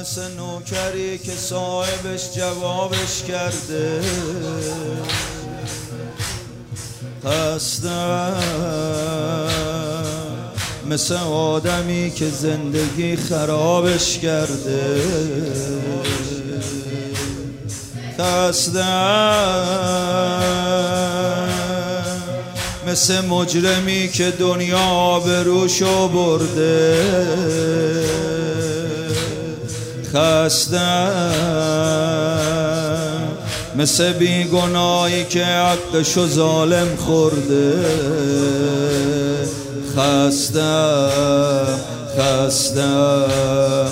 مثل نوکری که صاحبش جوابش کرده. خستم مثل آدمی که زندگی خرابش کرده. خستم مثل مجرمی که دنیا آبروشو برده. خستم مثل بیگناهی که حقشو ظالم خورده. خستم خستم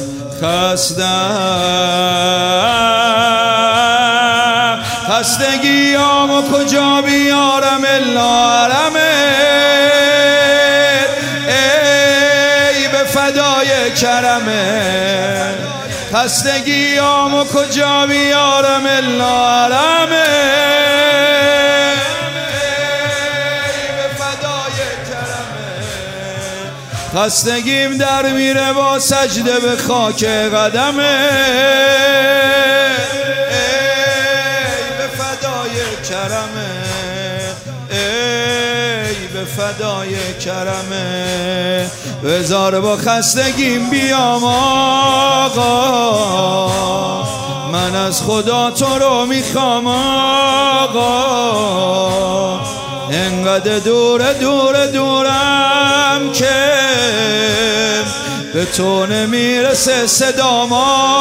خستم خستگیامو کجا بیارم الا حرمت. ای به فدای کرمت. خستگیامو کجا بیارم الا حرمت. ای به فدای کرمت. خستگیم در میره با سجده به خاک قدمت. ای به فدای کرمه. بذار با خستگیم بیام آقا، من از خدا تو رو میخوام آقا. انقدر دورم که به تو نمیرسه صدام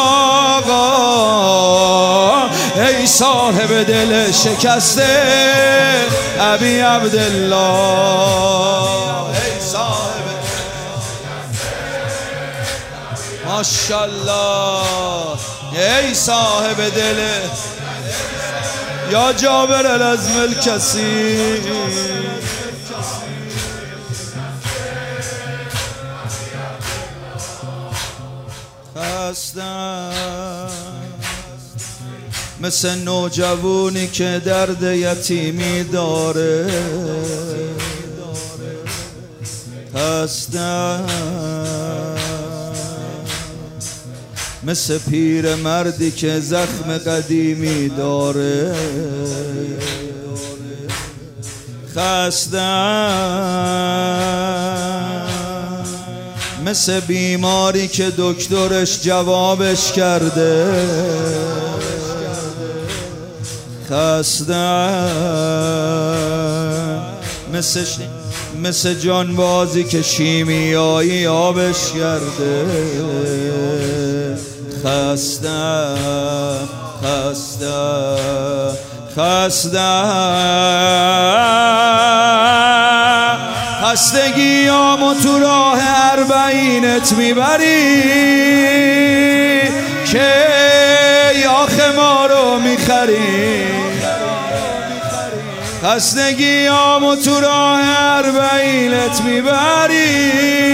آقا. ای صاحب دل شکسته ابی عبدالله. ای صاحب ماشاءالله. ای صاحب دل یا جابر العظم الکثیر. خستم مثل نوجوانی که درد یتیمی داره. خستم مثل پیر مردی که زخم قدیمی داره. خستم مثل بیماری که دکترش جوابش کرده. خستم مثل جانبازی که شیمیایی آبش کرده. خستم خستم خستم خستگیامو تو راه اربعینت میبری که آخه ما رو میخری. خستگیامو تو راه اربعینت میبری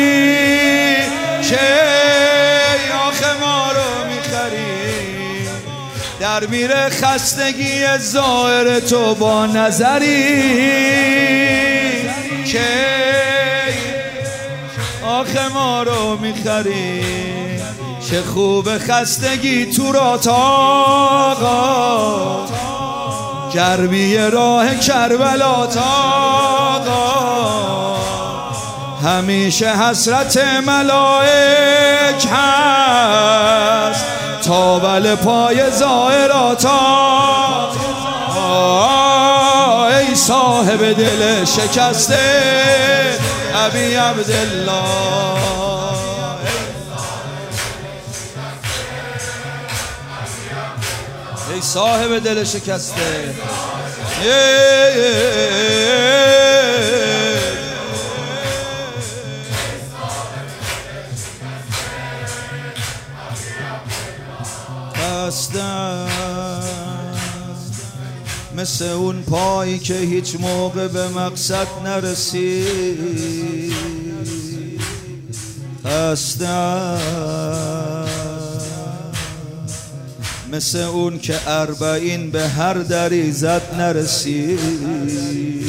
که آخه ما رو میخری. در میره خستگی ظاهر تو با نظری که آخه ما رو میخری. چه خوب خستگی تو را تاقا، گرمی راه کربلا تاقا. همیشه حسرت ملائک هست تا بل پای ظاهرات. ای صاحب دل شکسته ابی عبدالله. ای صاحب دل شکسته. خستم مثل اون پایی که هیچ موقع به مقصد نرسید. خستم مثل اون که 40 به هر دری زد نرسید.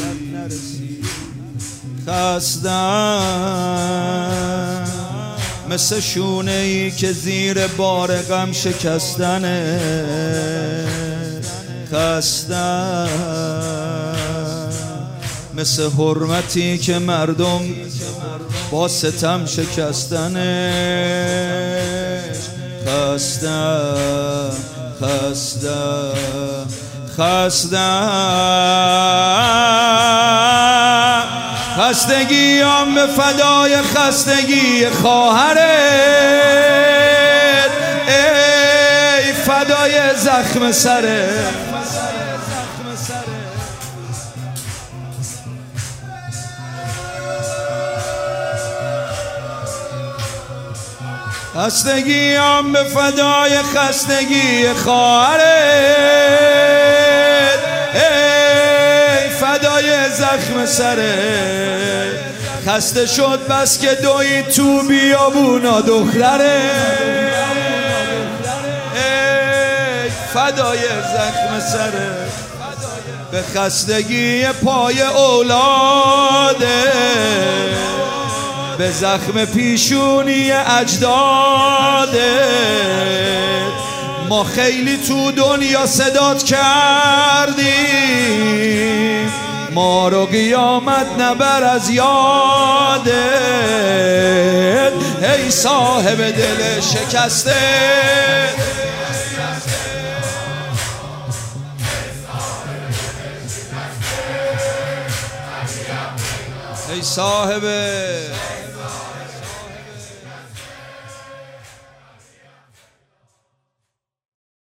خستم مثل شونه ای که زیر بار غم شکستنه خستم، مثل حرمتی که مردم با ستم شکستنه خستم خستم خستم. خستگیام به فدای خستگی خواهرت، ای فدای زخم سرت. خستگیام به فدای خستگی خواهرت، ای فدای زخم سرت. خسته شد بس که دوی تو بیابونا دختره، ای فدای زخم سرت. به خستگی پای اولاده، به زخم پیشونی اجداده. ما خیلی تو دنیا صدات کردیم، ما رو قیامت نبر از یادت. ای صاحب دل شکسته، ای صاحب